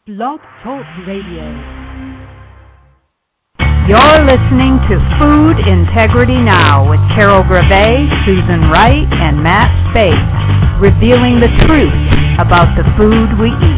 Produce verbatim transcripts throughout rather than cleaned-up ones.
Blog Talk Radio. You're listening to Food Integrity Now with Carol Grave, Susan Wright, and Matt Spaeth, revealing the truth about the food we eat.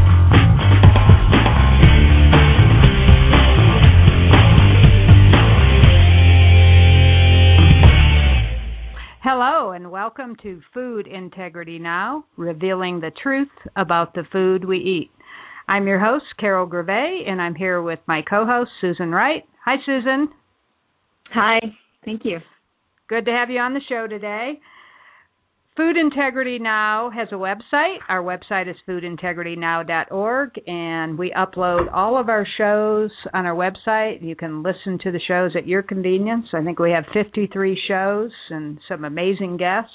Hello and welcome to Food Integrity Now, revealing the truth about the food we eat. I'm your host, Carol Grave, and I'm here with my co-host, Susan Wright. Hi, Susan. Hi. Thank you. Good to have you on the show today. Food Integrity Now has a website. Our website is food integrity now dot org, and we upload all of our shows on our website. You can listen to the shows at your convenience. I think we have fifty-three shows and some amazing guests.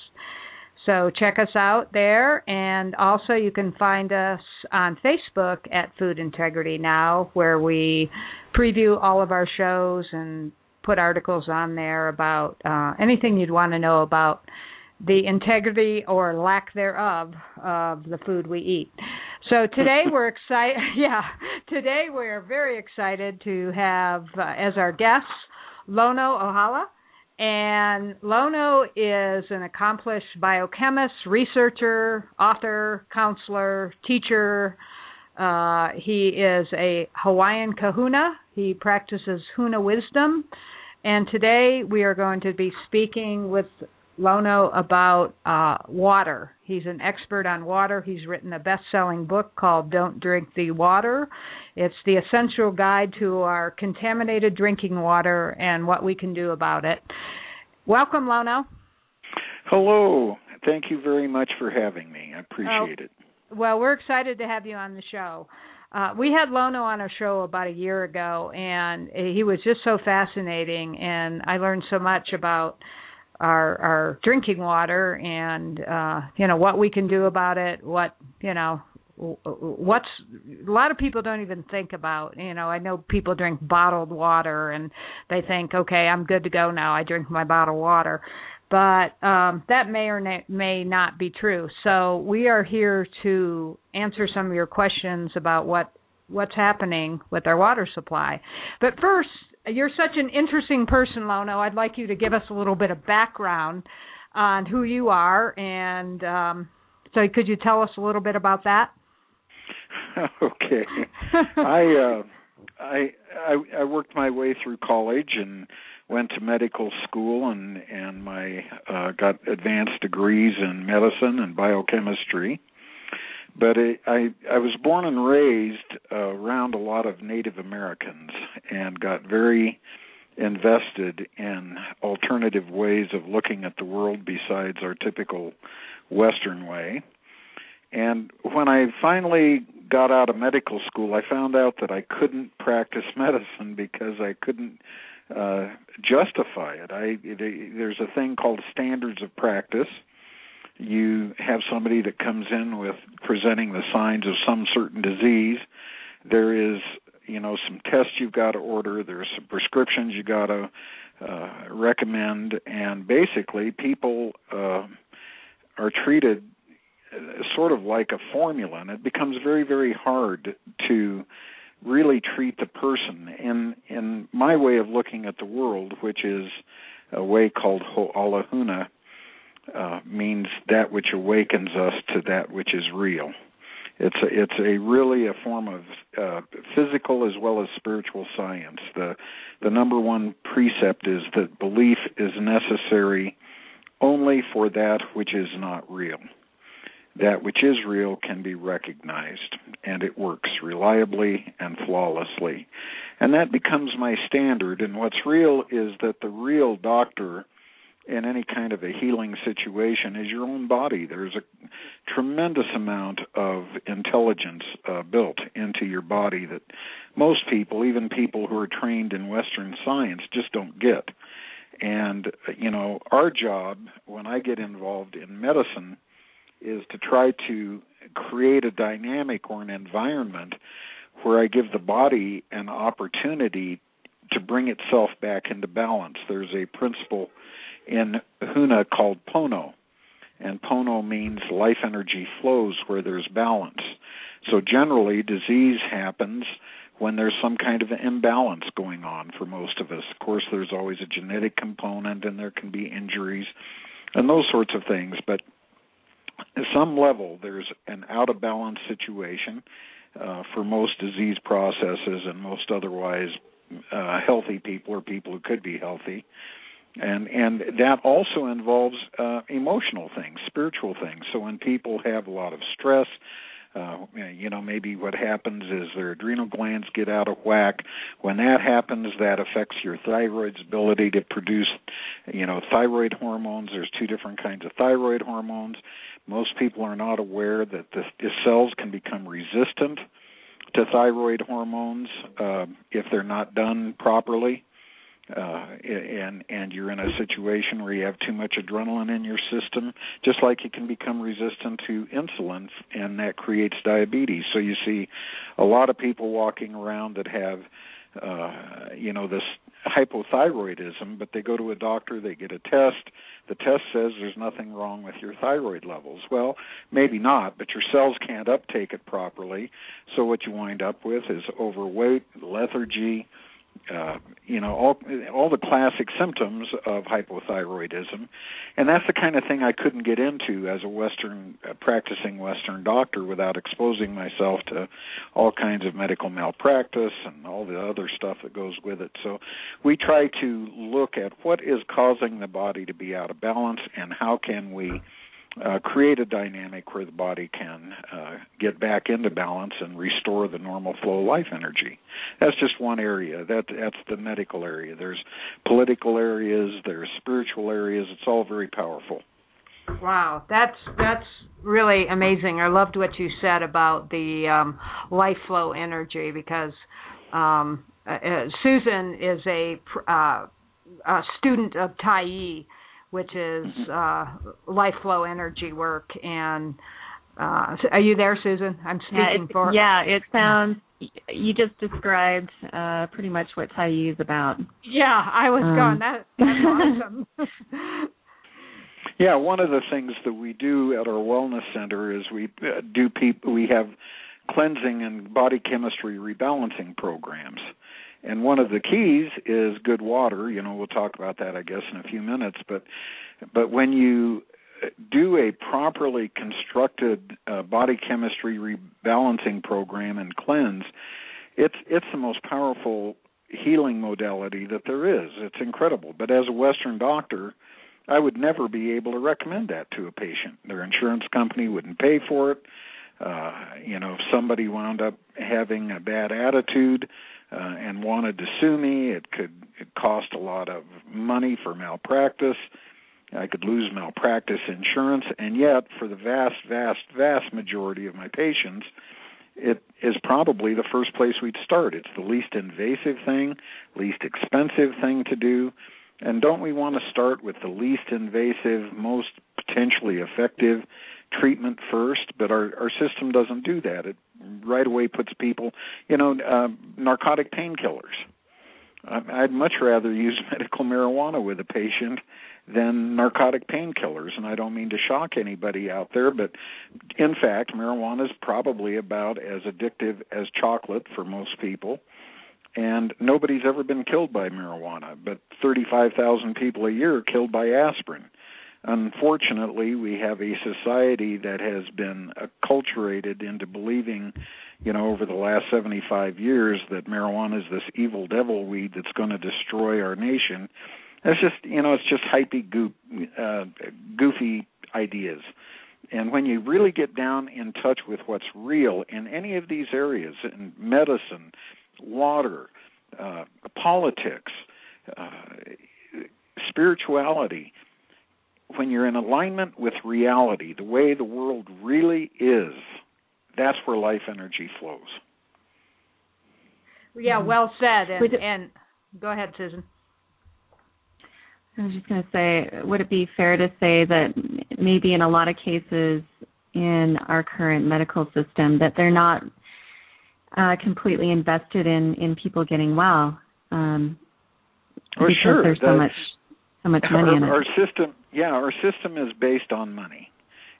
So check us out there, and also you can find us on Facebook at Food Integrity Now, where we preview all of our shows and put articles on there about uh, anything you'd want to know about the integrity or lack thereof of the food we eat. So today we're excited. Yeah, today we're very excited to have uh, as our guest Lono Ohala. And Lono is an accomplished biochemist, researcher, author, counselor, teacher. Uh, he is a Hawaiian kahuna. He practices huna wisdom. And today we are going to be speaking with Lono about uh, water. He's an expert on water. He's written a best-selling book called Don't Drink the Water. It's the essential guide to our contaminated drinking water and what we can do about it. Welcome, Lono. Hello. Thank you very much for having me. I appreciate oh, it. Well, we're excited to have you on the show. Uh, we had Lono on our show about a year ago, and he was just so fascinating, and I learned so much about our our drinking water and, uh, you know, what we can do about it, what, you know, what's, a lot of people don't even think about, you know, I know people drink bottled water and they think, okay, I'm good to go now, I drink my bottled water. But um, that may or may not be true. So we are here to answer some of your questions about what what's happening with our water supply. But first, you're such an interesting person, Lono. I'd like you to give us a little bit of background on who you are. And um, so could you tell us a little bit about that? Okay. I, uh, I I I worked my way through college and went to medical school and and my uh, got advanced degrees in medicine and biochemistry. But it, I I was born and raised uh, around a lot of Native Americans and got very invested in alternative ways of looking at the world besides our typical Western way. And when I finally got out of medical school, I found out that I couldn't practice medicine because I couldn't uh, justify it. I it, there's a thing called standards of practice. You have somebody that comes in with presenting the signs of some certain disease. There is, you know, some tests you've got to order. There's some prescriptions you got to uh, recommend, and basically people uh, are treated sort of like a formula, and it becomes very, very hard to really treat the person. In in my way of looking at the world, which is a way called Ho'alahuna, uh, means that which awakens us to that which is real. It's a, it's a really a form of uh, physical as well as spiritual science. The the number one precept is that belief is necessary only for that which is not real. That which is real can be recognized, and it works reliably and flawlessly. And that becomes my standard, and what's real is that the real doctor in any kind of a healing situation is your own body. There's a tremendous amount of intelligence uh, built into your body that most people, even people who are trained in Western science, just don't get. And, you know, our job, when I get involved in medicine, is to try to create a dynamic or an environment where I give the body an opportunity to bring itself back into balance. There's a principle in Huna called Pono, and Pono means life energy flows where there's balance. So generally, disease happens when there's some kind of an imbalance going on for most of us. Of course, there's always a genetic component, and there can be injuries and those sorts of things. But at some level, there's an out-of-balance situation uh, for most disease processes and most otherwise uh, healthy people or people who could be healthy. And and that also involves uh, emotional things, spiritual things. So when people have a lot of stress, uh, you know, maybe what happens is their adrenal glands get out of whack. When that happens, that affects your thyroid's ability to produce, you know, thyroid hormones. There's two different kinds of thyroid hormones. Most people are not aware that the, the cells can become resistant to thyroid hormones uh, if they're not done properly. Uh, and and you're in a situation where you have too much adrenaline in your system, just like you can become resistant to insulin, and that creates diabetes. So you see a lot of people walking around that have, uh, you know, this hypothyroidism, but they go to a doctor, they get a test. The test says there's nothing wrong with your thyroid levels. Well, maybe not, but your cells can't uptake it properly. So what you wind up with is overweight, lethargy, Uh, you know, all all the classic symptoms of hypothyroidism, and that's the kind of thing I couldn't get into as a Western, uh, practicing Western doctor without exposing myself to all kinds of medical malpractice and all the other stuff that goes with it. So we try to look at what is causing the body to be out of balance and how can we Uh, create a dynamic where the body can uh, get back into balance and restore the normal flow of life energy. That's just one area. That that's the medical area. There's political areas. There's spiritual areas. It's all very powerful. Wow, that's that's really amazing. I loved what you said about the um, life flow energy because um, uh, Susan is a, uh, a student of Tai Chi, which is uh, life flow energy work. And uh, are you there, Susan? I'm speaking yeah, for Yeah, it sounds, you just described uh, pretty much what Tai Chi is about. Yeah, I was um. going, that, that's awesome. Yeah, one of the things that we do at our wellness center is we uh, do people, we have cleansing and body chemistry rebalancing programs. And one of the keys is good water. You know, we'll talk about that, I guess, in a few minutes. But but when you do a properly constructed uh, body chemistry rebalancing program and cleanse, it's it's the most powerful healing modality that there is. It's incredible. But as a Western doctor, I would never be able to recommend that to a patient. Their insurance company wouldn't pay for it. Uh, you know, if somebody wound up having a bad attitude, Uh, and wanted to sue me, it could it cost a lot of money for malpractice. I could lose malpractice insurance, and yet for the vast, vast, vast majority of my patients, it is probably the first place we'd start. It's the least invasive thing, least expensive thing to do, and don't we want to start with the least invasive, most potentially effective treatment first? But our, our system doesn't do that. It right away puts people, you know, uh, narcotic painkillers. I'd much rather use medical marijuana with a patient than narcotic painkillers, and I don't mean to shock anybody out there, but in fact, marijuana is probably about as addictive as chocolate for most people, and nobody's ever been killed by marijuana, but thirty-five thousand people a year are killed by aspirin. Unfortunately, we have a society that has been acculturated into believing, you know, over the last seventy-five years that marijuana is this evil devil weed that's going to destroy our nation. It's just, you know, it's just hypey, goop, uh, goofy ideas. And when you really get down in touch with what's real in any of these areas, in medicine, water, uh, politics, uh, spirituality, when you're in alignment with reality, the way the world really is, that's where life energy flows. Yeah, well said. And, and go ahead, Susan. I was just going to say, would it be fair to say that maybe in a lot of cases in our current medical system that they're not uh, completely invested in, in people getting well? Um, well, because sure. there's so much, so much money our, in it. Our system, yeah, our system is based on money.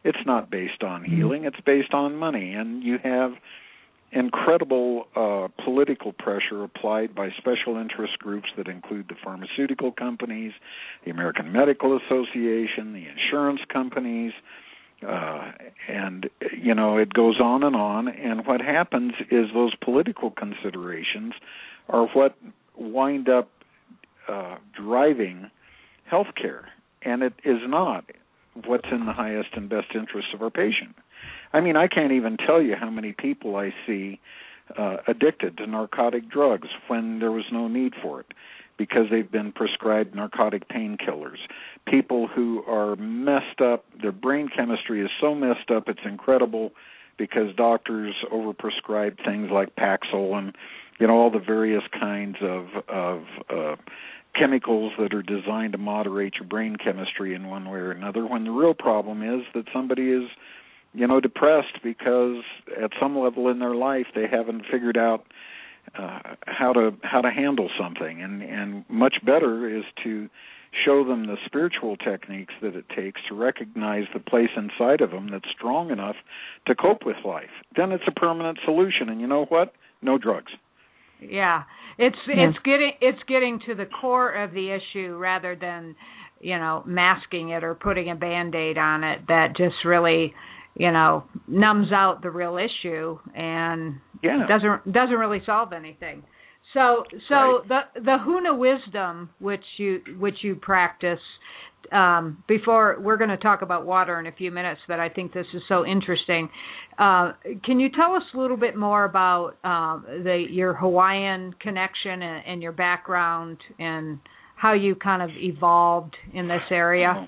It's not based on healing. It's based on money. And you have incredible uh, political pressure applied by special interest groups that include the pharmaceutical companies, the American Medical Association, the insurance companies, uh, and, you know, it goes on and on. And what happens is those political considerations are what wind up uh, driving healthcare, and it is not what's in the highest and best interests of our patient. I mean, I can't even tell you how many people I see uh, addicted to narcotic drugs when there was no need for it because they've been prescribed narcotic painkillers. People who are messed up, their brain chemistry is so messed up it's incredible because doctors overprescribe things like Paxil and, you know, all the various kinds of, of uh, chemicals that are designed to moderate your brain chemistry in one way or another, when the real problem is that somebody is, you know, depressed because at some level in their life they haven't figured out uh, how to how to handle something. And, and much better is to show them the spiritual techniques that it takes to recognize the place inside of them that's strong enough to cope with life. Then it's a permanent solution. And you know what? No drugs. Yeah. It's yeah. it's getting it's getting to the core of the issue rather than, you know, masking it or putting a Band-Aid on it that just really, you know, numbs out the real issue and yeah. doesn't doesn't really solve anything. So so right. the the Huna wisdom which you which you practice, um, before we're going to talk about water in a few minutes, that I think this is so interesting. Uh, can you tell us a little bit more about um, the your Hawaiian connection and, and your background and how you kind of evolved in this area?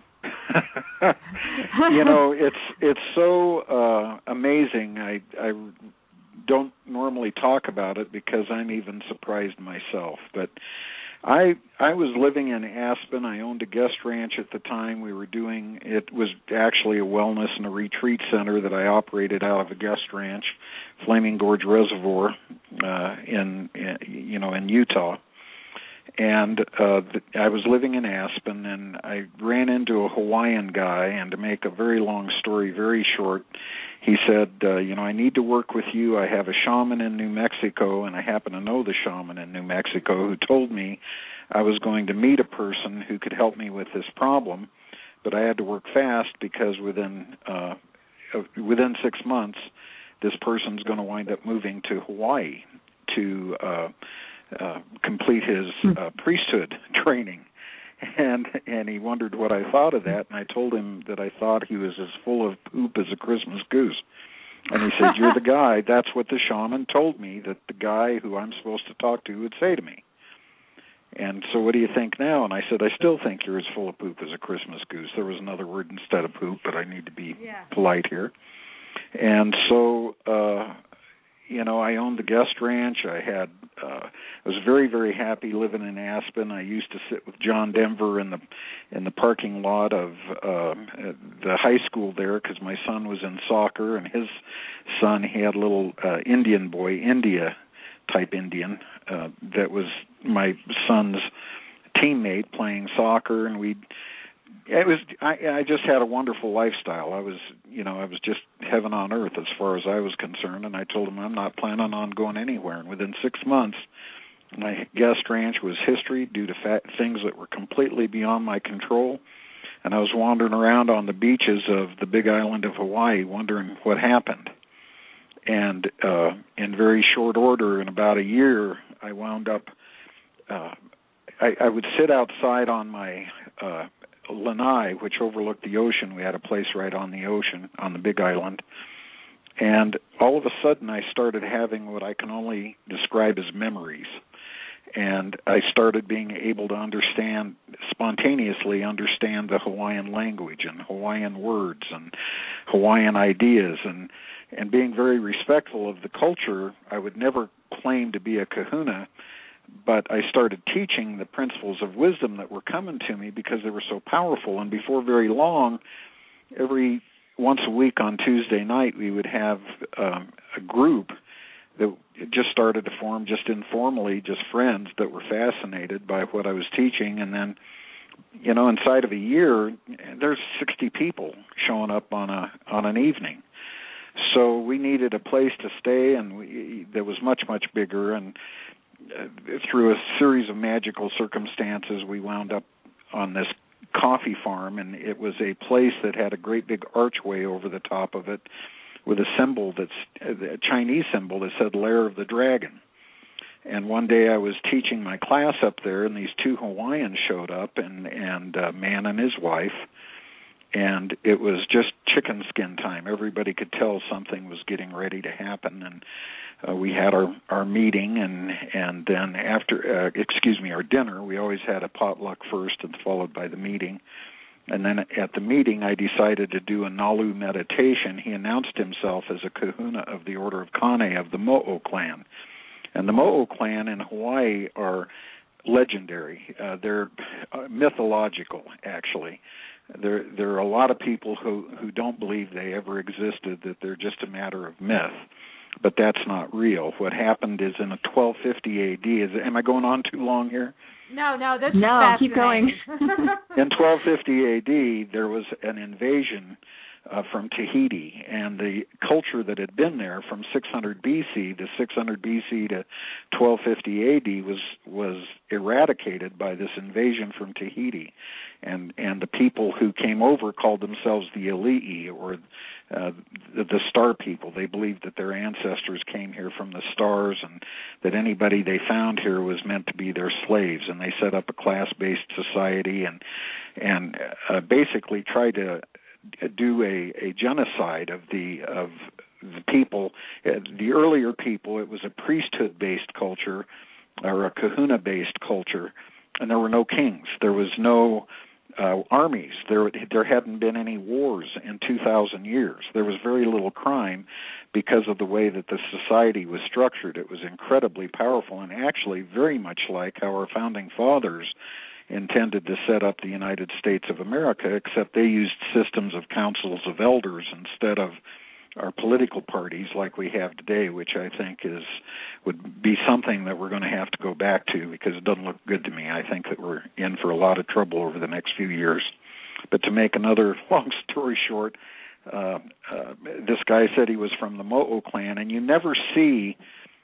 You know, it's it's so uh, amazing. I I don't normally talk about it because I'm even surprised myself. But I I was living in Aspen. I owned a guest ranch at the time. We were doing, it was actually a wellness and a retreat center that I operated out of a guest ranch, Flaming Gorge Reservoir, uh, in, in you know in Utah. And uh, I was living in Aspen, and I ran into a Hawaiian guy, and to make a very long story very short, he said, uh, you know, I need to work with you. I have a shaman in New Mexico, and I happen to know the shaman in New Mexico who told me I was going to meet a person who could help me with this problem, but I had to work fast because within uh, within six months, this person's going to wind up moving to Hawaii to uh Uh, complete his uh, priesthood training, and and he wondered what I thought of that, and I told him that I thought he was as full of poop as a Christmas goose. And he said, "You're the guy." That's what the shaman told me that the guy who I'm supposed to talk to would say to me. And so, what do you think now? And I said, "I still think you're as full of poop as a Christmas goose." There was another word instead of poop, but I need to be yeah. polite here. And so. Uh, You know, I owned the guest ranch. I had, uh, I was very, very happy living in Aspen. I used to sit with John Denver in the in the parking lot of uh, the high school there because my son was in soccer, and his son, he had a little uh, Indian boy, India type Indian, uh, that was my son's teammate playing soccer, and we'd. It was. I, I just had a wonderful lifestyle. I was, you know, I was just heaven on earth as far as I was concerned. And I told him I'm not planning on going anywhere. And within six months, my guest ranch was history due to fat, things that were completely beyond my control. And I was wandering around on the beaches of the Big Island of Hawaii, wondering what happened. And uh, in very short order, in about a year, I wound up. Uh, I, I would sit outside on my. Uh, Lanai, which overlooked the ocean. We had a place right on the ocean, on the Big Island. And all of a sudden, I started having what I can only describe as memories. And I started being able to understand, spontaneously understand the Hawaiian language and Hawaiian words and Hawaiian ideas. And, and being very respectful of the culture, I would never claim to be a kahuna, but I started teaching the principles of wisdom that were coming to me because they were so powerful. And before very long, every once a week on Tuesday night, we would have um, a group that just started to form just informally, just friends that were fascinated by what I was teaching. And then you know, inside of a year, there's sixty people showing up on a on an evening. So we needed a place to stay, and we, that was much, much bigger. And uh, through a series of magical circumstances, we wound up on this coffee farm, and it was a place that had a great big archway over the top of it with a symbol that's a Chinese symbol that said Lair of the Dragon. And one day I was teaching my class up there, and these two Hawaiians showed up, and, and a man and his wife, and it was just chicken skin time. Everybody could tell something was getting ready to happen, and uh, we had our, our meeting, and and then after, uh, excuse me, our dinner. We always had a potluck first and followed by the meeting. And then at the meeting, I decided to do a Nalu meditation. He announced himself as a kahuna of the Order of Kane of the Mo'o clan. And the Mo'o clan in Hawaii are legendary. Uh, they're uh, mythological, actually. There, there are a lot of people who, who don't believe they ever existed, that they're just a matter of myth. But that's not real. What happened is in a twelve fifty A D, is, am I going on too long here? No, no, this no, is keep going. In twelve fifty A D, there was an invasion uh, from Tahiti, and the culture that had been there from six hundred B C to six hundred B C to twelve fifty A D was was eradicated by this invasion from Tahiti, and and the people who came over called themselves the Ali'i, or uh, the, the star people. They believed that their ancestors came here from the stars, and that anybody they found here was meant to be their slaves, and they set up a class-based society and and uh, basically tried to do a, a genocide of the of the people. Uh, the earlier people, it was a priesthood-based culture or a kahuna-based culture, and there were no kings. There was no uh, armies. There there hadn't been any wars in two thousand years. There was very little crime because of the way that the society was structured. It was incredibly powerful, and actually very much like how our founding fathers intended to set up the United States of America, except they used systems of councils of elders instead of our political parties like we have today, which I think is would be something that we're going to have to go back to, because it doesn't look good to me. I think that we're in for a lot of trouble over the next few years. But to make another long story short, uh, uh, this guy said he was from the Mo'o clan, and you never see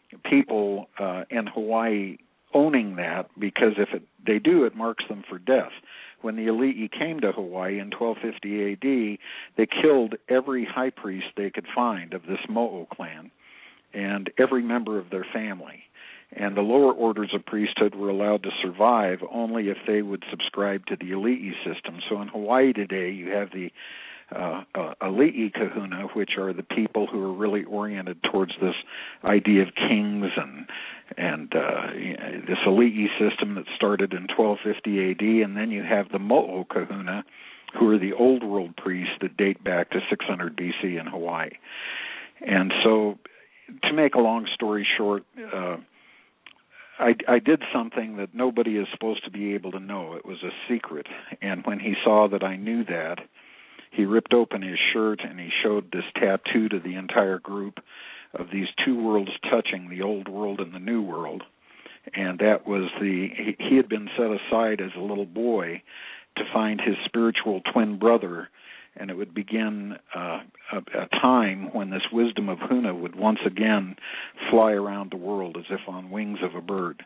people uh, in Hawaii owning that, because if it, they do, it marks them for death. When the Ali'i came to Hawaii in twelve fifty A D, they killed every high priest they could find of this Mo'o clan and every member of their family. And the lower orders of priesthood were allowed to survive only if they would subscribe to the Ali'i system. So in Hawaii today, you have the uh, uh, Ali'i kahuna, which are the people who are really oriented towards this idea of kings and and uh, this Ali'i system that started in twelve fifty A D, and then you have the Mo'o kahuna, who are the old world priests that date back to six hundred B C in Hawaii. And so, to make a long story short, uh, I, I did something that nobody is supposed to be able to know. It was a secret. And when he saw that I knew that, he ripped open his shirt and he showed this tattoo to the entire group of these two worlds touching, the old world and the new world. And that was the, he, he had been set aside as a little boy to find his spiritual twin brother, and it would begin uh, a, a time when this wisdom of Huna would once again fly around the world as if on wings of a bird.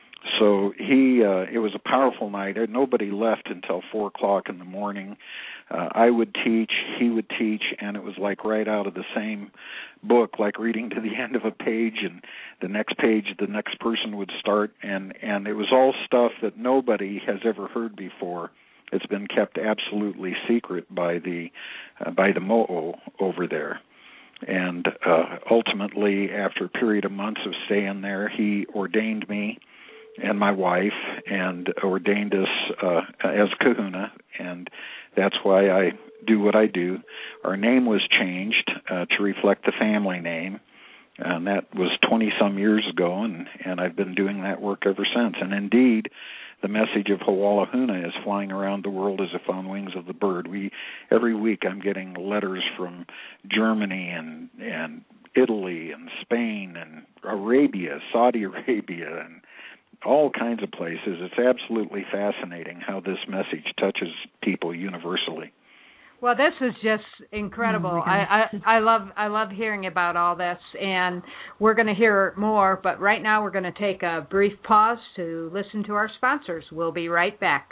So he, uh, it was a powerful night. Nobody left until four o'clock in the morning. Uh, I would teach, he would teach, and it was like right out of the same book, like reading to the end of a page, and the next page, the next person would start, and, and it was all stuff that nobody has ever heard before. It's been kept absolutely secret by the uh, by the Mo'o over there. And uh, ultimately, after a period of months of staying there, he ordained me and my wife, and ordained us uh, as kahuna, and that's why I do what I do. Our name was changed uh, to reflect the family name, and that was twenty-some years ago, and, and I've been doing that work ever since. And indeed, the message of Hawala Huna is flying around the world as if on wings of the bird. We every week I'm getting letters from Germany and and Italy and Spain and Arabia, Saudi Arabia, and all kinds of places. It's absolutely fascinating how this message touches people universally. Well, this is just incredible. Oh I, I I love I love hearing about all this, and we're going to hear more. But right now, we're going to take a brief pause to listen to our sponsors. We'll be right back.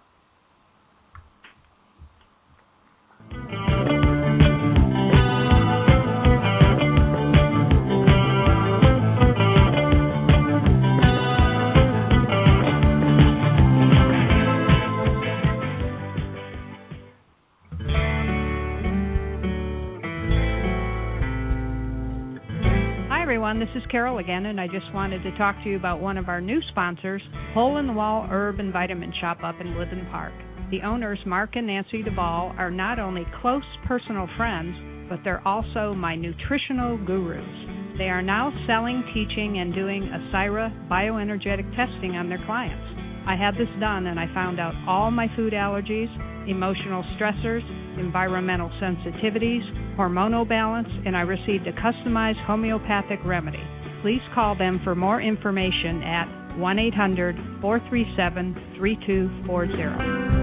This is Carol again, and I just wanted to talk to you about one of our new sponsors, Hole in the Wall Herb and Vitamin Shop up in Woodland Park. The owners, Mark and Nancy Duvall, are not only close personal friends, but they're also my nutritional gurus. They are now selling, teaching, and doing Asyra bioenergetic testing on their clients. I had this done, and I found out all my food allergies, emotional stressors, environmental sensitivities, hormonal balance, and I received a customized homeopathic remedy. Please call them for more information at one eight hundred, four three seven, three two four zero.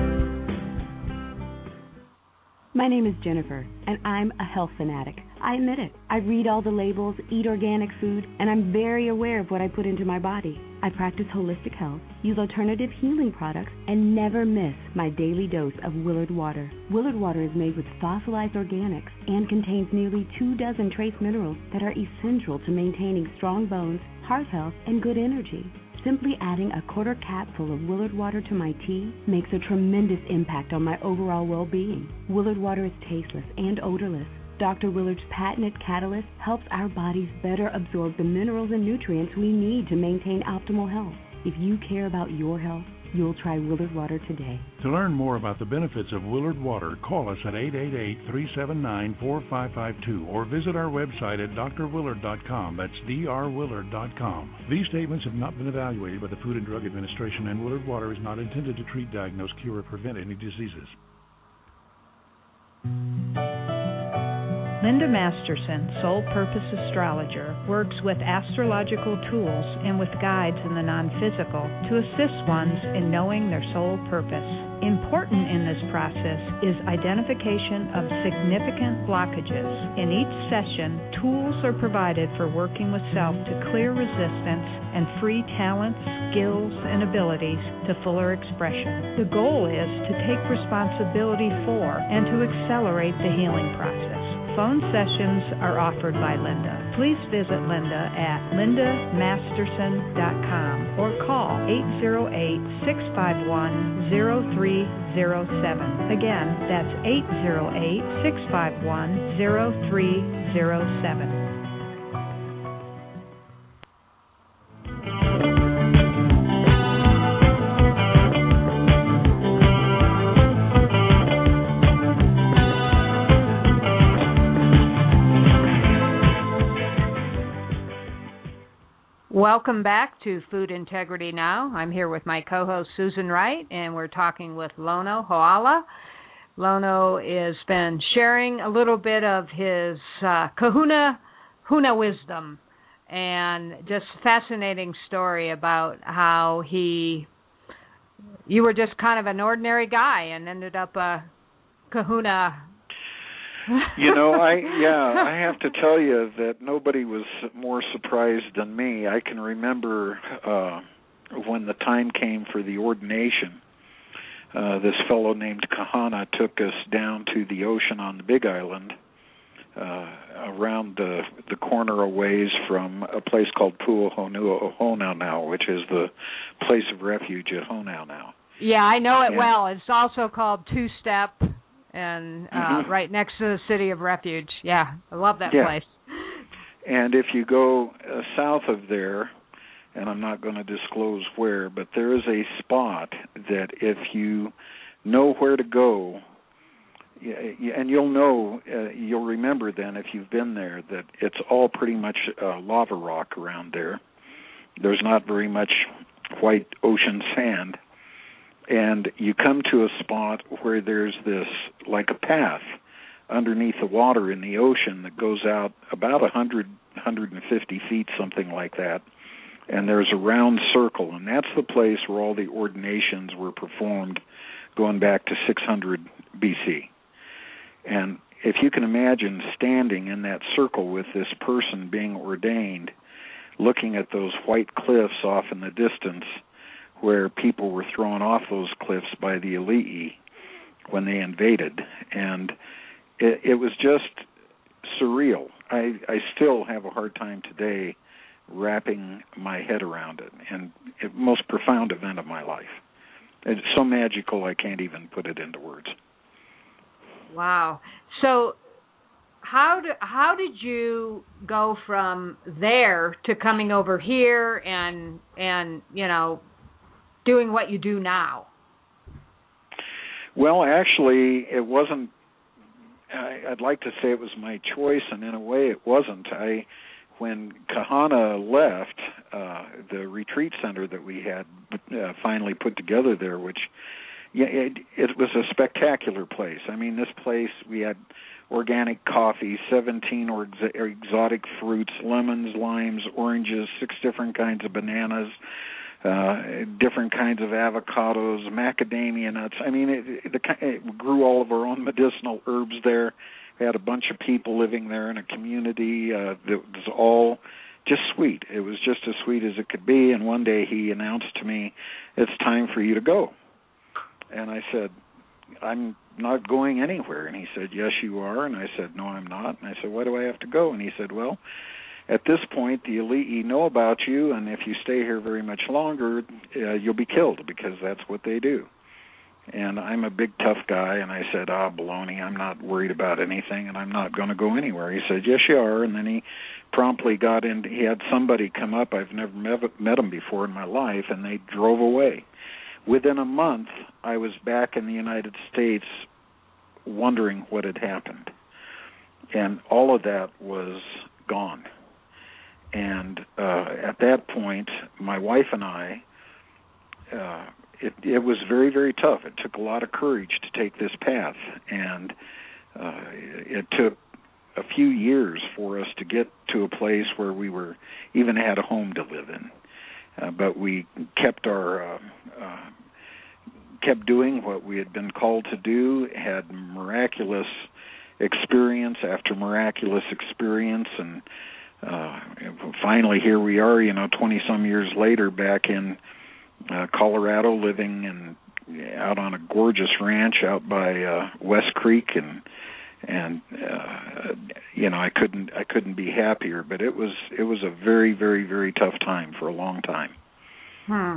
My name is Jennifer, and I'm a health fanatic. I admit it. I read all the labels, eat organic food, and I'm very aware of what I put into my body. I practice holistic health, use alternative healing products, and never miss my daily dose of Willard Water. Willard Water is made with fossilized organics and contains nearly two dozen trace minerals that are essential to maintaining strong bones, heart health, and good energy. Simply adding a quarter capful of Willard Water to my tea makes a tremendous impact on my overall well-being. Willard Water is tasteless and odorless. Doctor Willard's patented catalyst helps our bodies better absorb the minerals and nutrients we need to maintain optimal health. If you care about your health, you'll try Willard Water today. To learn more about the benefits of Willard Water, call us at eight eight eight, three seven nine, four five five two or visit our website at d r willard dot com. That's d r willard dot com. These statements have not been evaluated by the Food and Drug Administration, and Willard Water is not intended to treat, diagnose, cure, or prevent any diseases. Linda Masterson, Soul Purpose Astrologer, works with astrological tools and with guides in the non-physical to assist ones in knowing their soul purpose. Important in this process is identification of significant blockages. In each session, tools are provided for working with self to clear resistance and free talents, skills, and abilities to fuller expression. The goal is to take responsibility for and to accelerate the healing process. Phone sessions are offered by Linda. Please visit Linda at linda masterson dot com or call eight zero eight, six five one, zero three zero seven. Again, that's eight zero eight, six five one, zero three zero seven. Welcome back to Food Integrity Now. I'm here with my co-host Susan Wright, and we're talking with Lono Hoala. Lono has been sharing a little bit of his uh, kahuna huna wisdom, and just fascinating story about how he, you were just kind of an ordinary guy and ended up a kahuna. You know, I yeah, I have to tell you that nobody was more surprised than me. I can remember uh, when the time came for the ordination, uh, this fellow named Kahana took us down to the ocean on the Big Island, uh, around the the corner a ways from a place called Pu'uhonua which is the place of refuge at Honaunau. Yeah, I know it and, well. It's also called Two Step. And uh, mm-hmm. right next to the City of Refuge. Yeah, I love that yeah. place. And if you go uh, south of there, and I'm not going to disclose where, but there is a spot that if you know where to go, and you'll know, uh, you'll remember then if you've been there, that it's all pretty much uh, lava rock around there. There's not very much white ocean sand. And you come to a spot where there's this, like a path underneath the water in the ocean that goes out about one hundred, one hundred fifty feet, something like that, and there's a round circle, and that's the place where all the ordinations were performed going back to six hundred B C. And if you can imagine standing in that circle with this person being ordained, looking at those white cliffs off in the distance where people were thrown off those cliffs by the Elii when they invaded, and it, it was just surreal. I, I still have a hard time today wrapping my head around it, and it most profound event of my life. It's so magical I can't even put it into words. Wow. So how do, how did you go from there to coming over here and and you know doing what you do now? Well, actually, it wasn't. I, I'd like to say it was my choice, and in a way, it wasn't. I, when Kahana left, uh, the retreat center that we had uh, finally put together there, which yeah, it, it was a spectacular place. I mean, this place, we had organic coffee, seventeen or ex- exotic fruits, lemons, limes, oranges, six different kinds of bananas, uh, different kinds of avocados, macadamia nuts. I mean, it, it, it grew all of our own medicinal herbs there. We had a bunch of people living there in a community uh, that was all just sweet. It was just as sweet as it could be. And one day he announced to me, "It's time for you to go." And I said, "I'm not going anywhere." And he said, "Yes, you are." And I said, "No, I'm not." And I said, "Why do I have to go?" And he said, "Well, at this point, the Elite know about you, and if you stay here very much longer, uh, you'll be killed, because that's what they do." And I'm a big, tough guy, and I said, "Ah, baloney, I'm not worried about anything, and I'm not going to go anywhere." He said, "Yes, you are." And then he promptly got in. He had somebody come up. I've never met, met him before in my life, and they drove away. Within a month, I was back in the United States wondering what had happened. And all of that was gone. And uh, at that point, my wife and I, uh, it, it was very, very tough. It took a lot of courage to take this path. And uh, it took a few years for us to get to a place where we were even had a home to live in. Uh, but we kept our uh, uh, kept doing what we had been called to do, had miraculous experience after miraculous experience, and uh, finally here we are, you know, twenty-some years later, back in uh, Colorado, living in out on a gorgeous ranch out by uh, West Creek, and and uh, you know, I couldn't I couldn't be happier. But it was it was a very very very tough time for a long time. Hmm.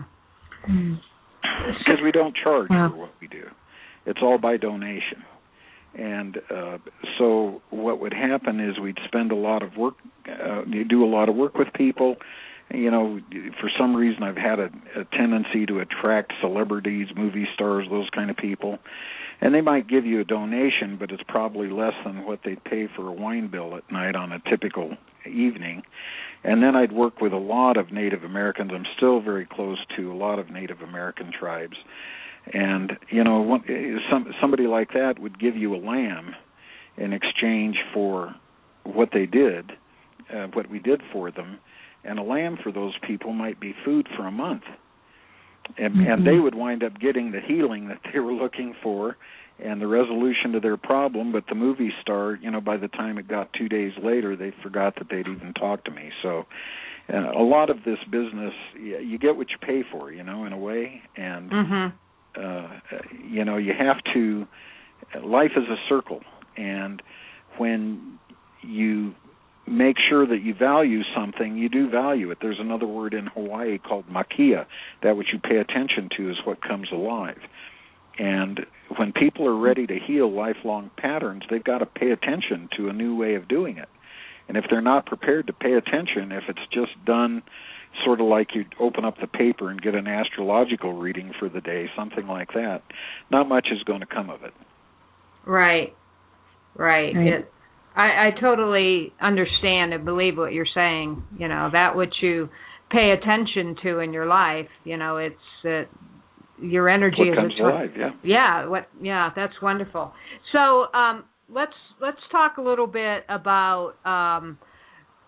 Because we don't charge yeah. for what we do. It's all by donation. And uh, so what would happen is we'd spend a lot of work, uh, do a lot of work with people. You know, for some reason I've had a, a tendency to attract celebrities, movie stars, those kind of people. And they might give you a donation, but it's probably less than what they'd pay for a wine bill at night on a typical evening. And then I'd work with a lot of Native Americans. I'm still very close to a lot of Native American tribes. And, you know, one, some, somebody like that would give you a lamb in exchange for what they did, uh, what we did for them. And a lamb for those people might be food for a month. And, mm-hmm. and they would wind up getting the healing that they were looking for and the resolution to their problem. But the movie star, you know, by the time it got two days later, they forgot that they'd even talked to me. So uh, a lot of this business, you get what you pay for, you know, in a way. And, mm-hmm. uh, you know, you have to, life is a circle. And when you make sure that you value something, you do value it. There's another word in Hawaii called makia. That which you pay attention to is what comes alive. And when people are ready to heal lifelong patterns, they've got to pay attention to a new way of doing it. And if they're not prepared to pay attention, if it's just done sort of like you open up the paper and get an astrological reading for the day, something like that, not much is going to come of it. Right, right. right. It, I, I totally understand and believe what you're saying. You know, that which you pay attention to in your life, you know, it's uh, your energy what is comes alive, yeah. Yeah, what yeah, that's wonderful. So, um let's let's talk a little bit about um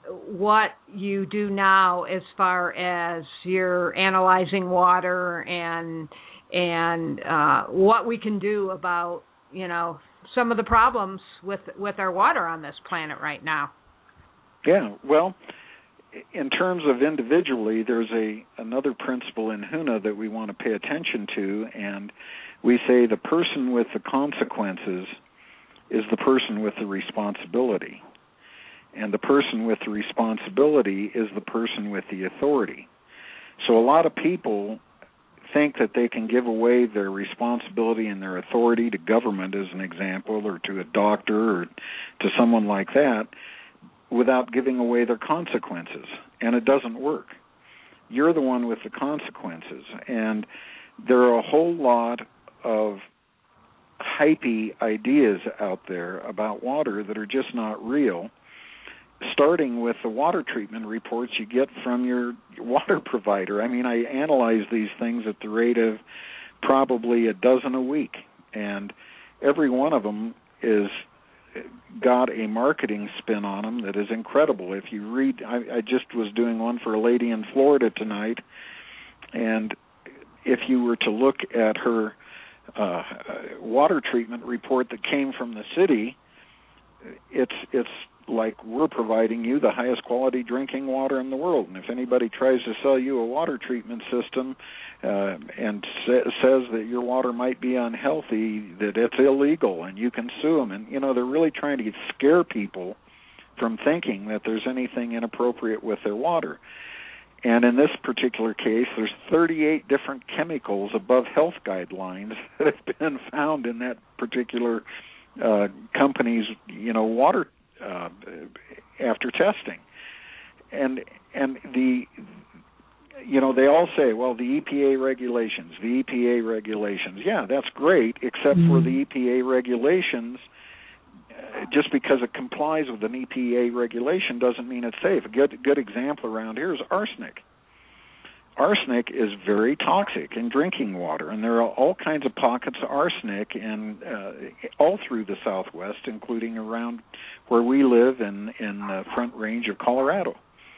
what you do now as far as you're analyzing water and and uh, what we can do about, you know, some of the problems with with our water on this planet right now. Yeah, well, in terms of individually, there's a another principle in Huna that we want to pay attention to, and we say the person with the consequences is the person with the responsibility. And the person with the responsibility is the person with the authority. So a lot of people think that they can give away their responsibility and their authority to government, as an example, or to a doctor or to someone like that, without giving away their consequences. And it doesn't work. You're the one with the consequences. And there are a whole lot of hypey ideas out there about water that are just not real, starting with the water treatment reports you get from your water provider. I mean, I analyze these things at the rate of probably a dozen a week, and every one of them is got a marketing spin on them that is incredible. If you read, I, I just was doing one for a lady in Florida tonight, and if you were to look at her uh, water treatment report that came from the city, it's it's like we're providing you the highest quality drinking water in the world. And if anybody tries to sell you a water treatment system uh, and sa- says that your water might be unhealthy, that it's illegal and you can sue them. And, you know, they're really trying to scare people from thinking that there's anything inappropriate with their water. And in this particular case, there's thirty-eight different chemicals above health guidelines that have been found in that particular uh, company's, you know, water Uh, after testing, and and the you know they all say, well, the E P A regulations, the E P A regulations, yeah, that's great, except mm-hmm. for the E P A regulations. Uh, just because it complies with an E P A regulation doesn't mean it's safe. A good good example around here is arsenic. Arsenic is very toxic in drinking water, and there are all kinds of pockets of arsenic in, uh, all through the Southwest, including around where we live in, in the Front Range of Colorado.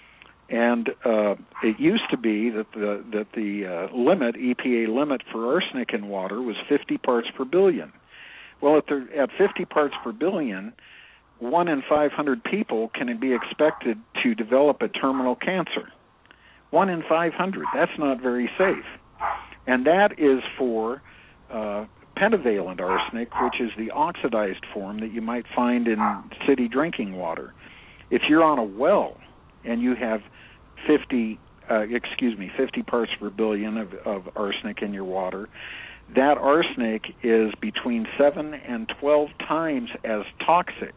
And uh, it used to be that the that the uh, limit, E P A limit for arsenic in water was fifty parts per billion. Well, at, the, at fifty parts per billion, one in five hundred people can be expected to develop a terminal cancer. One in five hundred. That's not very safe. And that is for uh, pentavalent arsenic, which is the oxidized form that you might find in city drinking water. If you're on a well and you have fifty, uh, excuse me, fifty parts per billion of, of arsenic in your water, that arsenic is between seven and twelve times as toxic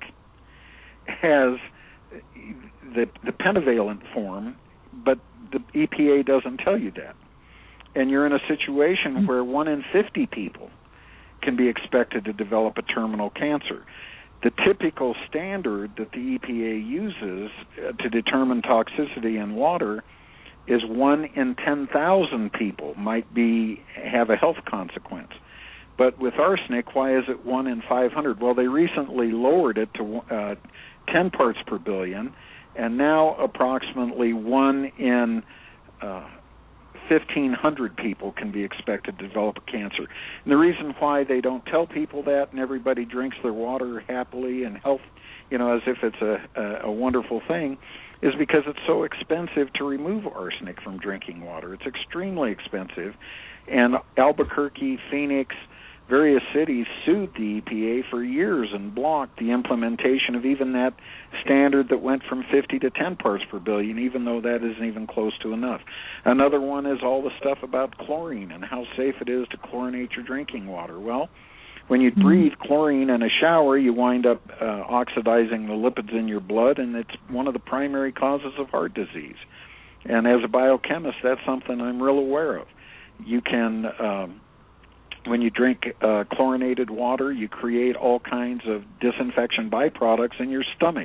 as the, the pentavalent form, but the E P A doesn't tell you that. And you're in a situation where one in fifty people can be expected to develop a terminal cancer. The typical standard that the E P A uses to determine toxicity in water is one in ten thousand people might be have a health consequence. But with arsenic, why is it one in five hundred? Well, they recently lowered it to uh, ten parts per billion, and now approximately one in uh, fifteen hundred people can be expected to develop a cancer. And the reason why they don't tell people that and everybody drinks their water happily and health, you know, as if it's a, a, a wonderful thing, is because it's so expensive to remove arsenic from drinking water. It's extremely expensive. And Albuquerque, Phoenix, various cities sued the E P A for years and blocked the implementation of even that standard that went from fifty to ten parts per billion, even though that isn't even close to enough. Another one is all the stuff about chlorine and how safe it is to chlorinate your drinking water. Well, when you breathe chlorine in a shower, you wind up uh, oxidizing the lipids in your blood, and it's one of the primary causes of heart disease. And as a biochemist, that's something I'm real aware of. You can... Um, When you drink uh, chlorinated water, you create all kinds of disinfection byproducts in your stomach,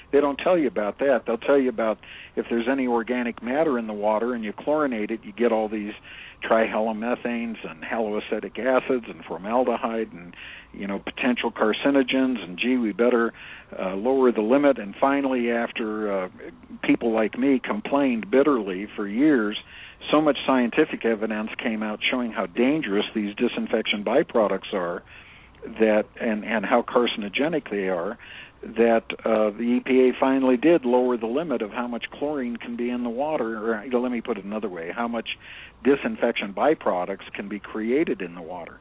they don't tell you about that. They'll tell you about if there's any organic matter in the water and you chlorinate it, you get all these trihalomethanes and haloacetic acids and formaldehyde and, you know, potential carcinogens, and gee, we better uh, lower the limit. And finally, after uh, people like me complained bitterly for years, so much scientific evidence came out showing how dangerous these disinfection byproducts are, that and, and how carcinogenic they are, that uh, the E P A finally did lower the limit of how much chlorine can be in the water, or you know, let me put it another way, how much disinfection byproducts can be created in the water.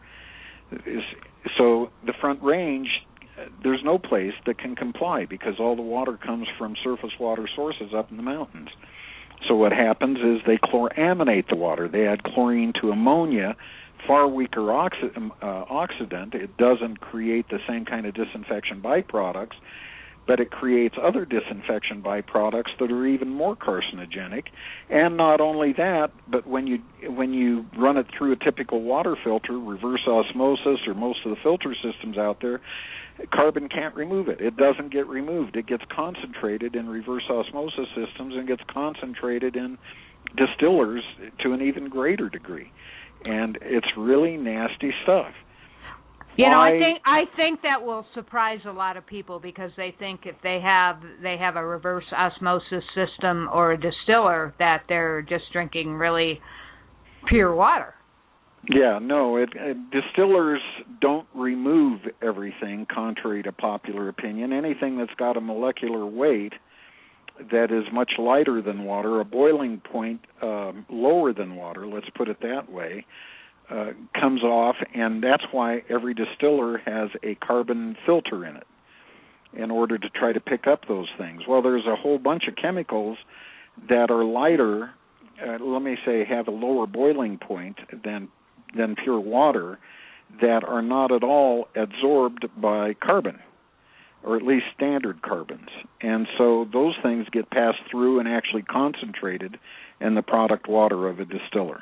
So the Front Range, there's no place that can comply because all the water comes from surface water sources up in the mountains. So what happens is they chloraminate the water. They add chlorine to ammonia, far weaker oxi- uh, oxidant. It doesn't create the same kind of disinfection byproducts, but it creates other disinfection byproducts that are even more carcinogenic. And not only that, but when you when you run it through a typical water filter, reverse osmosis, or most of the filter systems out there, carbon can't remove it. It doesn't get removed. It gets concentrated in reverse osmosis systems and gets concentrated in distillers to an even greater degree. And it's really nasty stuff. You know, Why? I think I think that will surprise a lot of people because they think if they have they have a reverse osmosis system or a distiller that they're just drinking really pure water. Yeah, no, it, it, distillers don't remove everything, contrary to popular opinion. Anything that's got a molecular weight that is much lighter than water, a boiling point um, lower than water, let's put it that way, uh, comes off, and that's why every distiller has a carbon filter in it in order to try to pick up those things. Well, there's a whole bunch of chemicals that are lighter, uh, let me say have a lower boiling point than than pure water, that are not at all absorbed by carbon, or at least standard carbons. And so those things get passed through and actually concentrated in the product water of a distiller.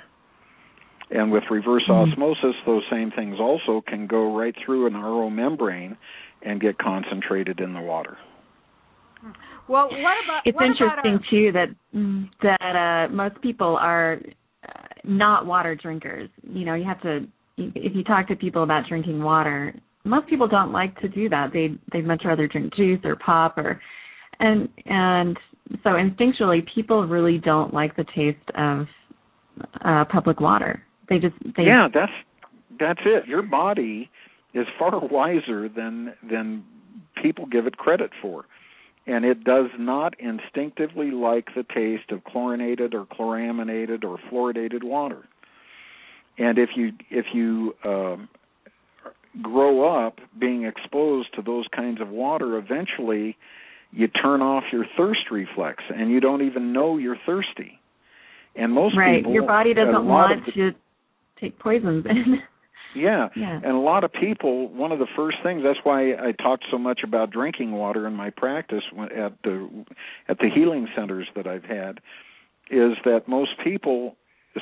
And with reverse mm-hmm. osmosis, those same things also can go right through an R O membrane and get concentrated in the water. Well, what about it's what interesting about our... too that that uh, most people are uh, not water drinkers. You know, you have to if you talk to people about drinking water, most people don't like to do that. They they'd much rather drink juice or pop or and and so instinctually people really don't like the taste of uh, public water. They just they yeah, that's that's it. Your body is far wiser than than people give it credit for, and it does not instinctively like the taste of chlorinated or chloraminated or fluoridated water. And if you if you um, grow up being exposed to those kinds of water, eventually you turn off your thirst reflex, and you don't even know you're thirsty. And most right. people, your body doesn't want the, to take poisons in. yeah. yeah, and a lot of people, one of the first things, that's why I talked so much about drinking water in my practice at the at the healing centers that I've had, is that most people,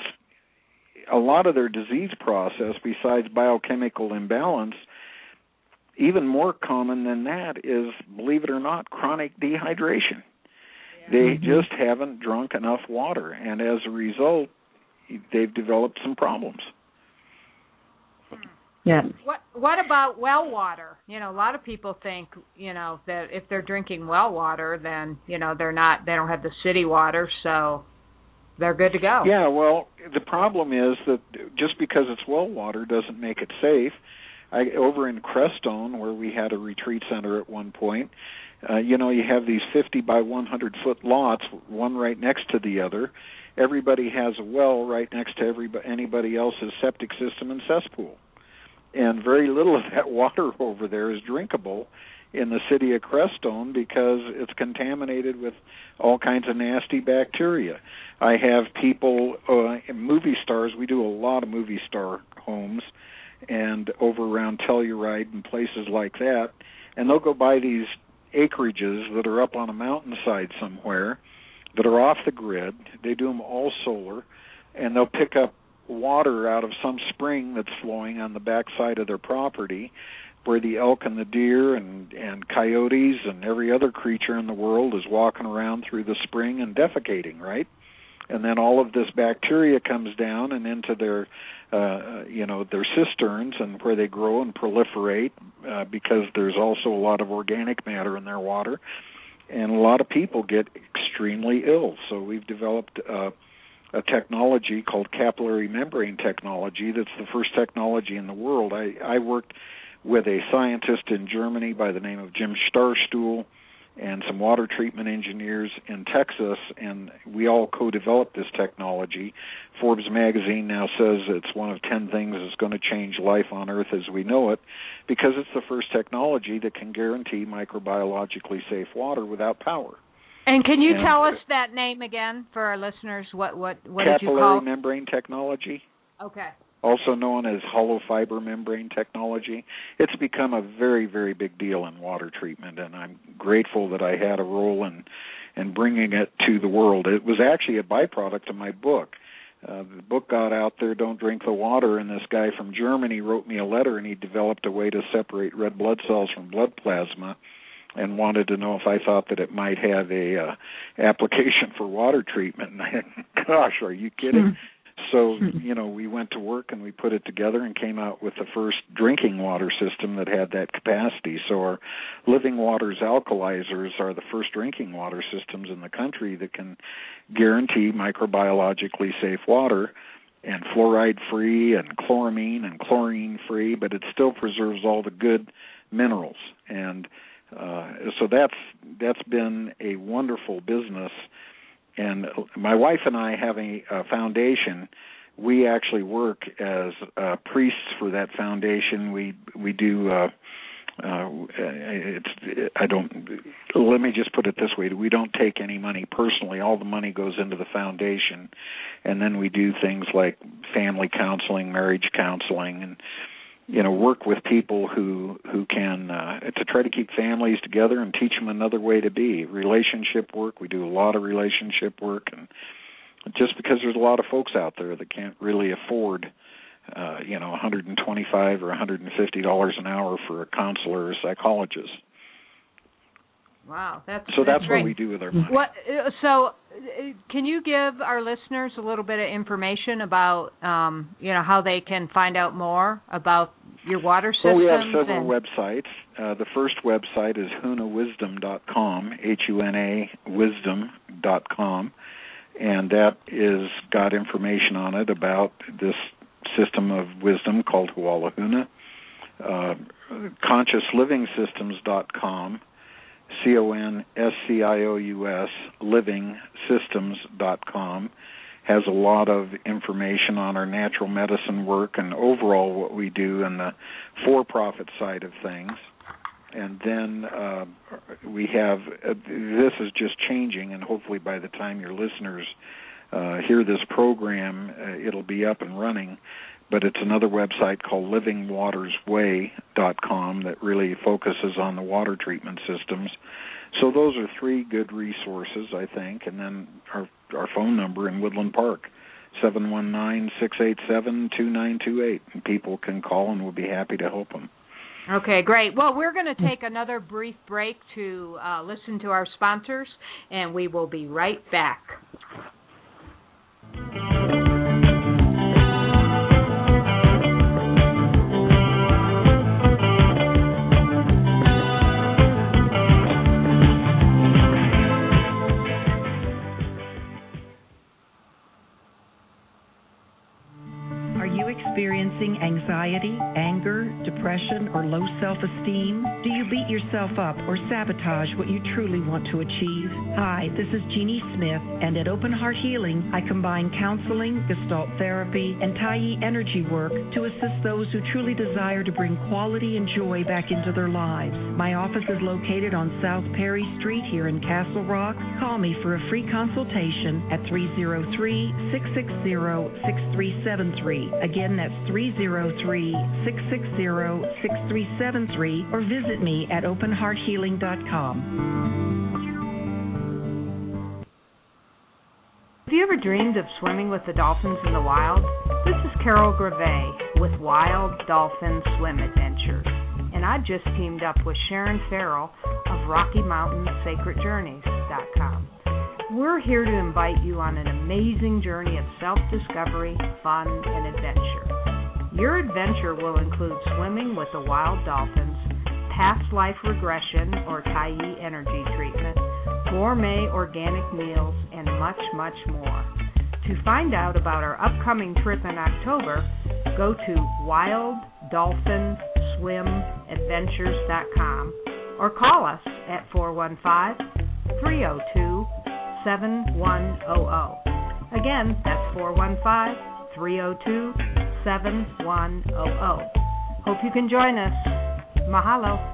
a lot of their disease process, besides biochemical imbalance, even more common than that is, believe it or not, chronic dehydration. They mm-hmm. just haven't drunk enough water, and as a result, they've developed some problems. Yeah. What What about well water? You know, a lot of people think, you know, that if they're drinking well water, then you know they're not. They don't have the city water, so they're good to go. Yeah. Well, the problem is that just because it's well water doesn't make it safe. I, over in Crestone, where we had a retreat center at one point, uh, you know, you have these fifty by one hundred foot lots, one right next to the other. Everybody has a well right next to everybody, anybody else's septic system and cesspool. And very little of that water over there is drinkable in the city of Crestone because it's contaminated with all kinds of nasty bacteria. I have people, uh, movie stars, we do a lot of movie star homes, and over around Telluride and places like that, and they'll go buy these acreages that are up on a mountainside somewhere that are off the grid. They do them all solar, and they'll pick up water out of some spring that's flowing on the backside of their property. where the elk and the deer and, and coyotes and every other creature in the world is walking around through the spring and defecating, right? And then all of this bacteria comes down and into their, uh, you know, their cisterns and where they grow and proliferate uh, because there's also a lot of organic matter in their water. And a lot of people get extremely ill. So we've developed uh, a technology called capillary membrane technology that's the first technology in the world. I, I worked with a scientist in Germany by the name of Jim Starstuhl and some water treatment engineers in Texas, and we all co-developed this technology. Forbes magazine now says it's one of ten things that's going to change life on Earth as we know it, because it's the first technology that can guarantee microbiologically safe water without power. And can you and, tell us that name again for our listeners? What what what did you call? Capillary membrane technology. Okay. Also known as hollow fiber membrane technology. It's become a very, very big deal in water treatment, and I'm grateful that I had a role in, in bringing it to the world. It was actually a byproduct of my book. Uh, the book got out there, Don't Drink the Water, and this guy from Germany wrote me a letter, and he developed a way to separate red blood cells from blood plasma and wanted to know if I thought that it might have a uh, application for water treatment. And I said, gosh, are you kidding? Mm-hmm. So, you know, we went to work and we put it together and came out with the first drinking water system that had that capacity. So our Living Waters alkalizers are the first drinking water systems in the country that can guarantee microbiologically safe water and fluoride-free and chloramine and chlorine-free, but it still preserves all the good minerals. And uh, so that's that's been a wonderful business. And my wife and I have a, a foundation. We actually work as uh, priests for that foundation. We we do. Uh, uh, it's I don't. Let me just put it this way: we don't take any money personally. All the money goes into the foundation, and then we do things like family counseling, marriage counseling, and you know, work with people who who can uh, to try to keep families together and teach them another way to be. Relationship work, we do a lot of relationship work, and just because there's a lot of folks out there that can't really afford, uh, you know, one hundred twenty-five dollars or one hundred fifty dollars an hour for a counselor or a psychologist. Wow, that's so that's, that's what we do with our money. What, so, can you give our listeners a little bit of information about, um, you know, how they can find out more about your water systems? Well, we have several and... websites. Uh, the first website is huna wisdom dot com, H U N A wisdom dot com, and that is got information on it about this system of wisdom called Huala Huna. Uh, conscious living systems dot com. C O N S C I O U S, living systems dot com, has a lot of information on our natural medicine work and overall what we do in the for-profit side of things. And then uh, we have, uh, this is just changing, and hopefully by the time your listeners uh, hear this program, uh, it'll be up and running. But it's another website called living waters way dot com that really focuses on the water treatment systems. So those are three good resources, I think. And then our our phone number in Woodland Park, seven one nine, six eight seven, two nine two eight. And people can call and we'll be happy to help them. Okay, great. Well, we're going to take another brief break to uh, listen to our sponsors, and we will be right back. Experiencing anxiety, anger, depression, or low self-esteem? Do you beat yourself up or sabotage what you truly want to achieve? Hi, this is Jeannie Smith, and at Open Heart Healing, I combine counseling, Gestalt therapy, and Tai energy work to assist those who truly desire to bring quality and joy back into their lives. My office is located on South Perry Street here in Castle Rock. Call me for a free consultation at three oh three, six six zero, six three seven three. Again, that's three oh three, six six zero, six three seven three, or visit me at open heart healing dot com. Have you ever dreamed of swimming with the dolphins in the wild? This is Carol Grave with Wild Dolphin Swim Adventures. In and I just teamed up with Sharon Farrell of Rocky Mountain Sacred Journeys dot com. We're here to invite you on an amazing journey of self-discovery, fun, and adventure. Your adventure will include swimming with the wild dolphins, past life regression or Tai energy treatment, gourmet organic meals, and much, much more. To find out about our upcoming trip in October, go to wild dolphin swim adventures dot com or call us at four one five, three oh two, seven one zero zero. Again, that's four one five, three oh two, seven one zero zero. Hope you can join us. Mahalo.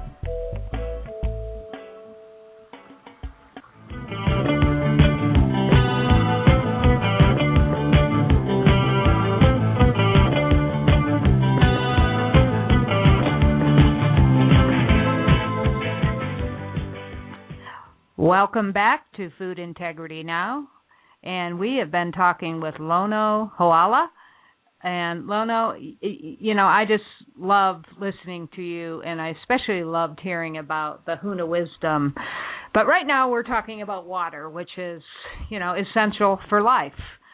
Welcome back to Food Integrity Now, and we have been talking with Lono Hoala. And Lono, you know, I just love listening to you, and I especially loved hearing about the Huna wisdom. But right now we're talking about water, which is, you know, essential for life.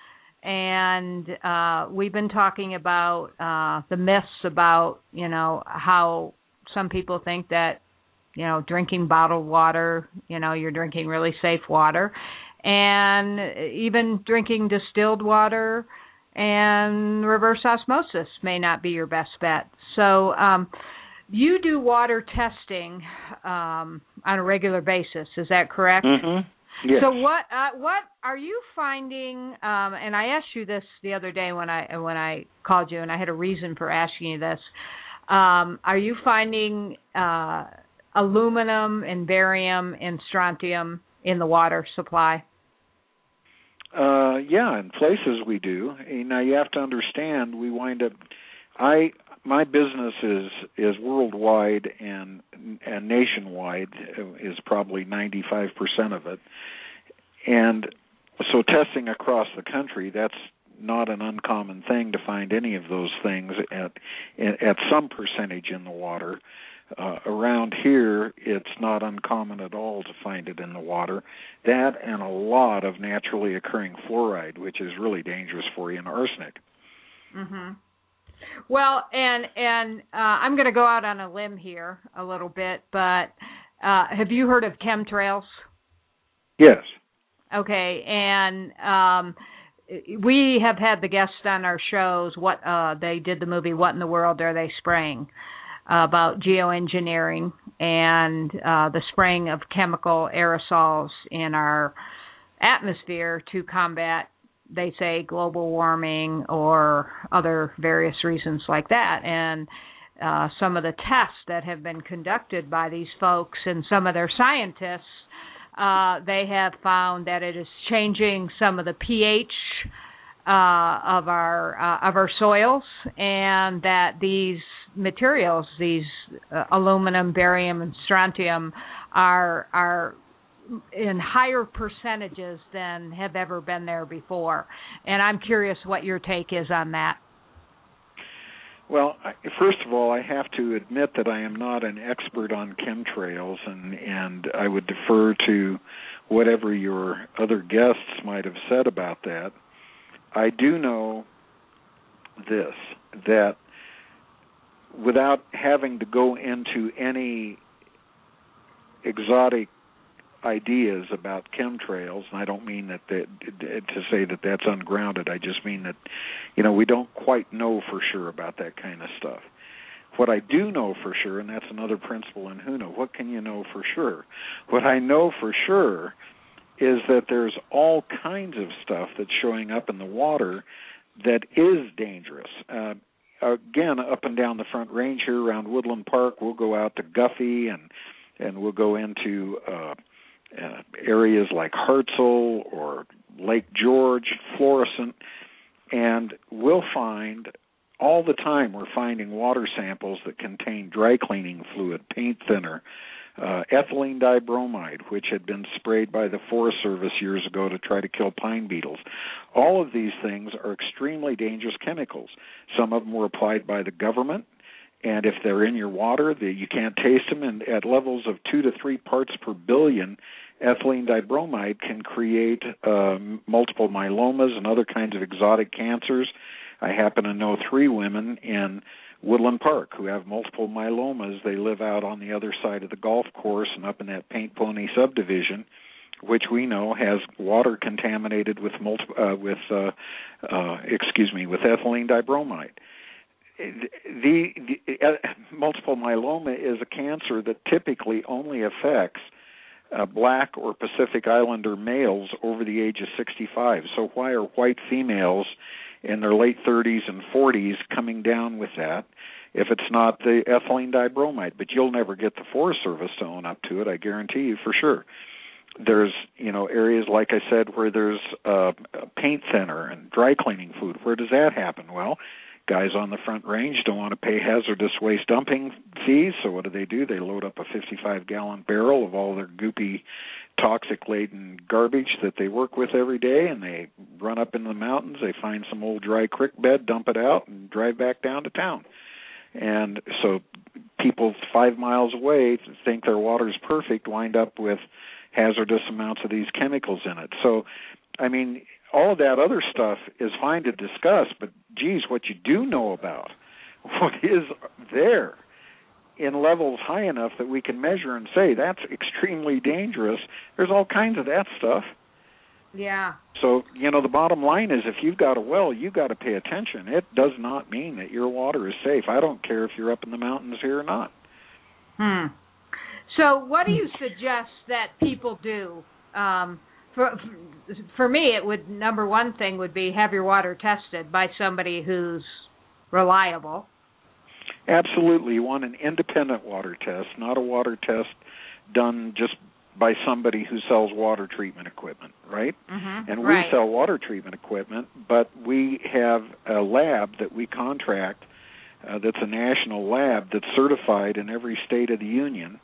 And uh, we've been talking about uh, the myths about, you know, how some people think that, you know, drinking bottled water, you know, you're drinking really safe water. And even drinking distilled water and reverse osmosis may not be your best bet. So um, you do water testing um, on a regular basis. Is that correct? Mm-hmm. Yes. So what uh, what are you finding? Um, and I asked you this the other day when I when I called you, and I had a reason for asking you this. Um, are you finding uh, aluminum and barium and strontium in the water supply? Uh, yeah, in places we do. Now you have to understand, we wind up. I my business is is worldwide and and nationwide is probably ninety-five percent of it, and so testing across the country, that's not an uncommon thing to find any of those things at at some percentage in the water. Uh, around here, it's not uncommon at all to find it in the water. That and a lot of naturally occurring fluoride, which is really dangerous for you, and arsenic. Mm-hmm. Well, and and uh, I'm going to go out on a limb here a little bit, but uh, have you heard of chemtrails? Yes. Okay, and um, we have had the guests on our shows. What uh, they did the movie "What in the World Are They Spraying?" about geoengineering and uh, the spraying of chemical aerosols in our atmosphere to combat, they say, global warming or other various reasons like that. And uh, some of the tests that have been conducted by these folks and some of their scientists, uh, they have found that it is changing some of the pH uh, of our uh, of our soils, and that these materials, these uh, aluminum, barium, and strontium, are are in higher percentages than have ever been there before. And I'm curious what your take is on that. Well, first of all, I have to admit that I am not an expert on chemtrails, and, and I would defer to whatever your other guests might have said about that. I do know this, that without having to go into any exotic ideas about chemtrails, and I don't mean that, that to say that that's ungrounded, I just mean that, you know, we don't quite know for sure about that kind of stuff. What I do know for sure, and that's another principle in Huna, what can you know for sure? What I know for sure is that there's all kinds of stuff that's showing up in the water that is dangerous. Uh, again, up and down the Front Range here around Woodland Park, we'll go out to Guffey, and and we'll go into uh, uh, areas like Hartselle or Lake George, Florissant, and we'll find all the time we're finding water samples that contain dry cleaning fluid, paint thinner, uh, ethylene dibromide, which had been sprayed by the Forest Service years ago to try to kill pine beetles. All of these things are extremely dangerous chemicals. Some of them were applied by the government, and if they're in your water, the, you can't taste them, and at levels of two to three parts per billion, ethylene dibromide can create um, multiple myelomas and other kinds of exotic cancers. I happen to know three women in Woodland Park who have multiple myelomas. They live out on the other side of the golf course and up in that Paint Pony subdivision, which we know has water contaminated with multi, uh, with uh, uh, excuse me with ethylene dibromide. The, the uh, multiple myeloma is a cancer that typically only affects uh, black or Pacific Islander males over the age of sixty-five. So why are white females in their late thirties and forties coming down with that if it's not the ethylene dibromide? But you'll never get the Forest Service to own up to it, I guarantee you for sure. There's, you know, areas, like I said, where there's uh, paint thinner and dry cleaning food. Where does that happen? Well, guys on the Front Range don't want to pay hazardous waste dumping fees, so what do they do? They load up a fifty-five gallon barrel of all their goopy, toxic-laden garbage that they work with every day, and they run up into the mountains, they find some old dry creek bed, dump it out, and drive back down to town. And so people five miles away think their water's perfect, wind up with hazardous amounts of these chemicals in it. So, I mean, all of that other stuff is fine to discuss, but, geez, what you do know about, what is there in levels high enough that we can measure and say that's extremely dangerous, there's all kinds of that stuff. Yeah. So, you know, the bottom line is if you've got a well, you've got to pay attention. It does not mean that your water is safe. I don't care if you're up in the mountains here or not. Hmm. So what do you suggest that people do? Um, for, for me, it would, number one thing would be have your water tested by somebody who's reliable. Absolutely. You want an independent water test, not a water test done just by somebody who sells water treatment equipment, right? Mm-hmm. And we right. sell water treatment equipment, but we have a lab that we contract uh, that's a national lab that's certified in every state of the union,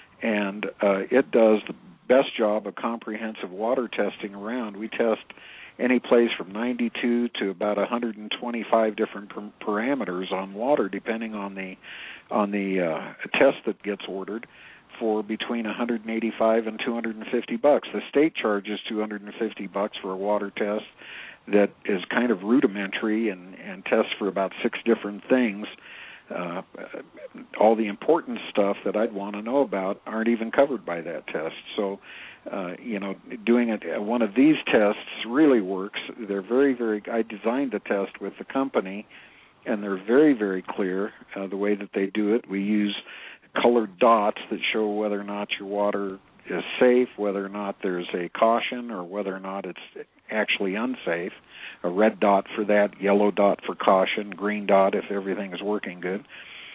and uh, it does the best job of comprehensive water testing around. We test any place from ninety-two to about one hundred twenty-five different per- parameters on water, depending on the on the uh, test that gets ordered, for between one hundred eighty-five and two hundred fifty bucks. The state charges two hundred fifty bucks for a water test that is kind of rudimentary and, and tests for about six different things. Uh, all the important stuff that I'd want to know about aren't even covered by that test. So, uh, you know, doing it, uh, one of these tests really works. They're very, very, I designed the test with the company, and they're very, very clear uh, the way that they do it. We use colored dots that show whether or not your water is safe, whether or not there's a caution, or whether or not it's actually unsafe. A red dot for that, yellow dot for caution, green dot if everything is working good.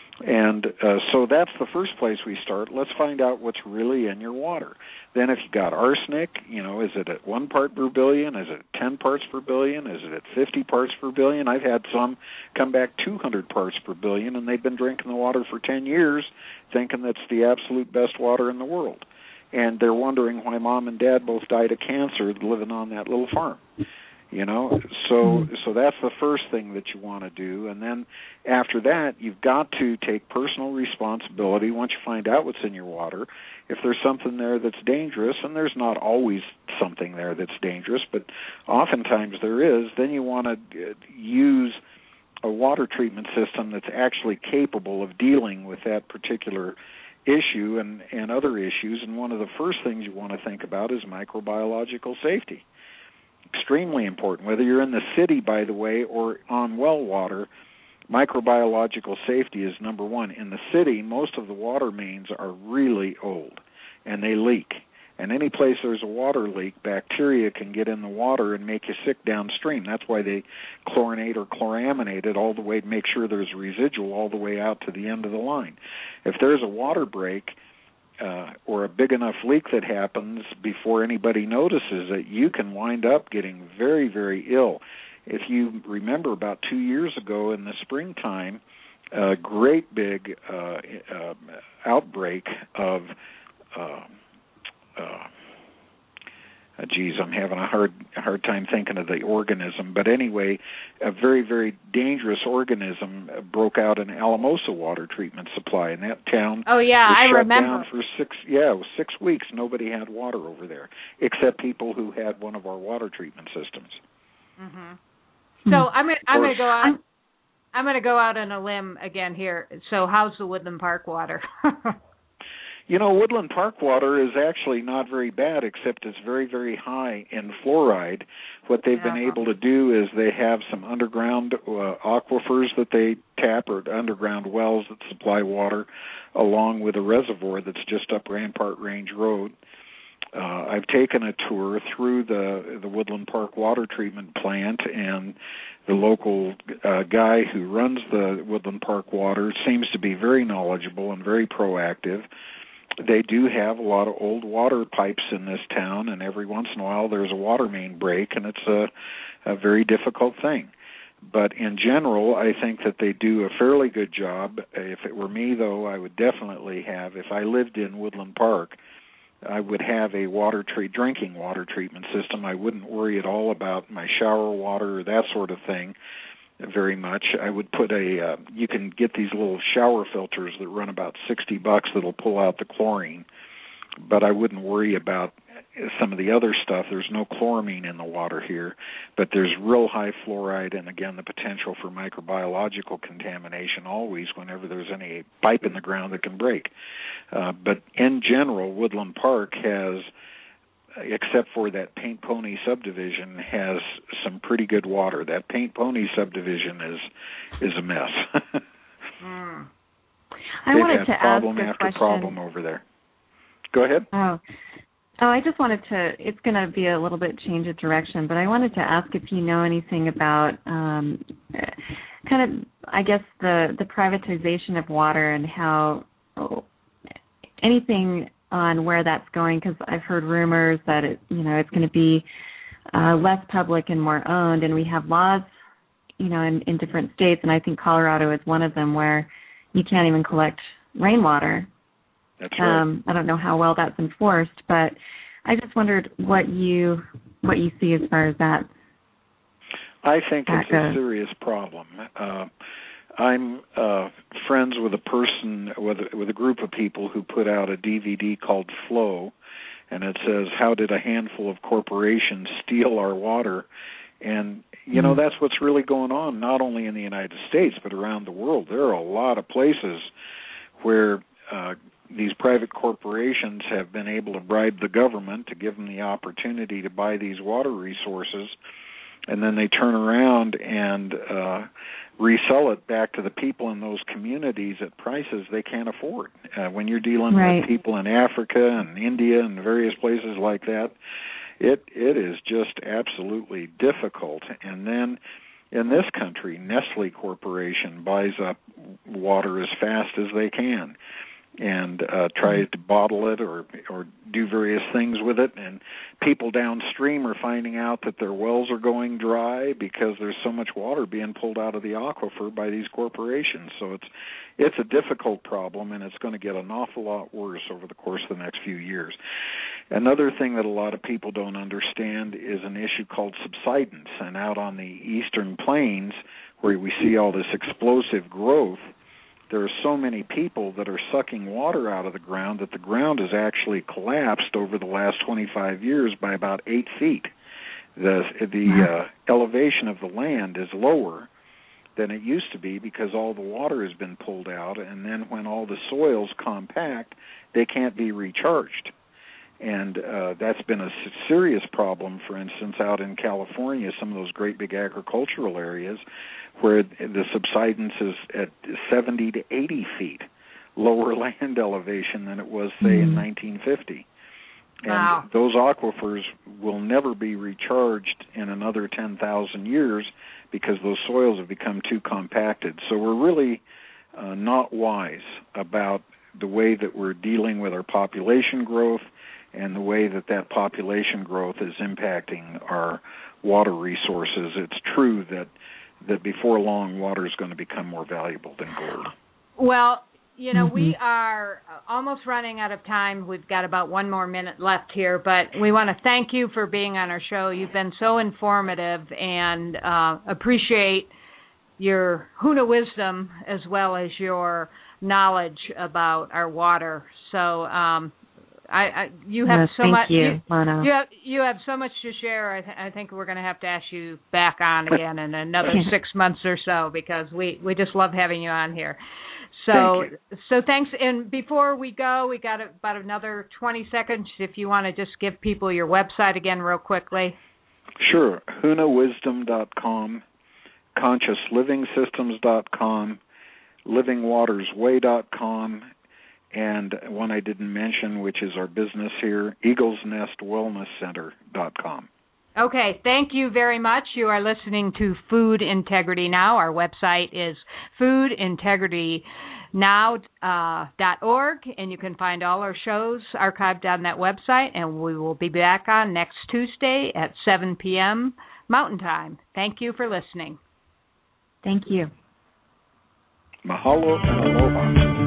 And uh, so that's the first place we start. Let's find out what's really in your water. Then if you've got arsenic, you know, is it at one part per billion? Is it ten parts per billion? Is it at fifty parts per billion? I've had some come back two hundred parts per billion, and they've been drinking the water for ten years thinking that's the absolute best water in the world. And they're wondering why mom and dad both died of cancer living on that little farm. You know, so so that's the first thing that you want to do. And then after that, you've got to take personal responsibility once you find out what's in your water. If there's something there that's dangerous, and there's not always something there that's dangerous, but oftentimes there is, then you want to use a water treatment system that's actually capable of dealing with that particular issue and, and other issues. And one of the first things you want to think about is microbiological safety. Extremely important. Whether you're in the city, by the way, or on well water, microbiological safety is number one. In the city, most of the water mains are really old, and they leak. And any place there's a water leak, bacteria can get in the water and make you sick downstream. That's why they chlorinate or chloraminate it all the way to make sure there's residual all the way out to the end of the line. If there's a water break, Uh, or a big enough leak that happens before anybody notices it, you can wind up getting very, very ill. If you remember about two years ago in the springtime, a great big uh, uh, outbreak of uh, uh, uh, geez, I'm having a hard a hard time thinking of the organism. But anyway, a very, very dangerous organism broke out in Alamosa water treatment supply, and that town oh yeah, was I shut remember. down for six yeah it was six weeks. Nobody had water over there except people who had one of our water treatment systems. Mm-hmm. So I'm gonna I'm gonna go out. I'm, I'm gonna go out on a limb again here. So how's the Woodland Park water? You know, Woodland Park water is actually not very bad, except it's very, very high in fluoride. What they've yeah. been able to do is they have some underground uh, aquifers that they tap, or underground wells that supply water, along with a reservoir that's just up Rampart Range Road. Uh, I've taken a tour through the the Woodland Park water treatment plant, and the local uh, guy who runs the Woodland Park water seems to be very knowledgeable and very proactive. They do have a lot of old water pipes in this town, and every once in a while there's a water main break, and it's a, a very difficult thing. But in general, I think that they do a fairly good job. If it were me, though, I would definitely have, if I lived in Woodland Park, I would have a water treat, drinking water treatment system. I wouldn't worry at all about my shower water or that sort of thing very much. I would put a, uh, you can get these little shower filters that run about sixty bucks that'll pull out the chlorine, but I wouldn't worry about some of the other stuff. There's no chloramine in the water here, but there's real high fluoride, and again, the potential for microbiological contamination always whenever there's any pipe in the ground that can break. Uh, but in general, Woodland Park has, except for that Paint Pony subdivision, has some pretty good water. That Paint Pony subdivision is is a mess. mm. I They've wanted had to problem ask a after question. problem over there. Go ahead. Oh. Oh, I just wanted to, it's going to be a little bit change of direction, but I wanted to ask if you know anything about um, kind of, I guess, the, the privatization of water and how, oh, anything on where that's going, because I've heard rumors that it, you know, it's going to be uh, less public and more owned, and we have laws, you know, in, in different states, and I think Colorado is one of them where you can't even collect rainwater. That's right. Um, I don't know how well that's enforced, but I just wondered what you what you see as far as that. I think that it's goes. a serious problem. Uh, I'm uh, friends with a person, with a, with a group of people who put out a D V D called Flow, and it says, "How did a handful of corporations steal our water?" And, you know, that's what's really going on, not only in the United States, but around the world. There are a lot of places where uh, these private corporations have been able to bribe the government to give them the opportunity to buy these water resources, and then they turn around and uh, resell it back to the people in those communities at prices they can't afford. Uh, when you're dealing right. with people in Africa and India and various places like that, it it is just absolutely difficult. And then in this country, Nestle Corporation buys up water as fast as they can and uh, tries to bottle it or or do various things with it. And people downstream are finding out that their wells are going dry because there's so much water being pulled out of the aquifer by these corporations. So it's it's a difficult problem, and it's going to get an awful lot worse over the course of the next few years. Another thing that a lot of people don't understand is an issue called subsidence. And out on the eastern plains, where we see all this explosive growth, there are so many people that are sucking water out of the ground that the ground has actually collapsed over the last twenty-five years by about eight feet. The the uh, elevation of the land is lower than it used to be because all the water has been pulled out, and then when all the soils compact, they can't be recharged. And uh, that's been a serious problem, for instance, out in California, some of those great big agricultural areas where the subsidence is at seventy to eighty feet lower land elevation than it was, say, mm-hmm. in nineteen fifty. And wow. those aquifers will never be recharged in another ten thousand years because those soils have become too compacted. So we're really uh, not wise about the way that we're dealing with our population growth and the way that that population growth is impacting our water resources. It's true that that before long, water is going to become more valuable than gold. Well, you know, mm-hmm. we are almost running out of time. We've got about one more minute left here, but we want to thank you for being on our show. You've been so informative, and uh, appreciate your Huna wisdom as well as your knowledge about our water. So um, I, I you have yes, so thank much. You, you, Lana. you have you have so much to share. I, th- I think we're going to have to ask you back on again in another six months or so, because we, we just love having you on here. So Thank you. so thanks. And before we go, we got about another twenty seconds. If you want to just give people your website again real quickly. Sure. Huna Wisdom dot com, Conscious Living Systems dot com, Living Waters Way dot com, and one I didn't mention, which is our business here, Eagles Nest Wellness Center dot com. Okay, thank you very much. You are listening to Food Integrity Now. Our website is food integrity now dot org, and you can find all our shows archived on that website, and we will be back on next Tuesday at seven p.m. Mountain Time. Thank you for listening. Thank you. Mahalo and aloha.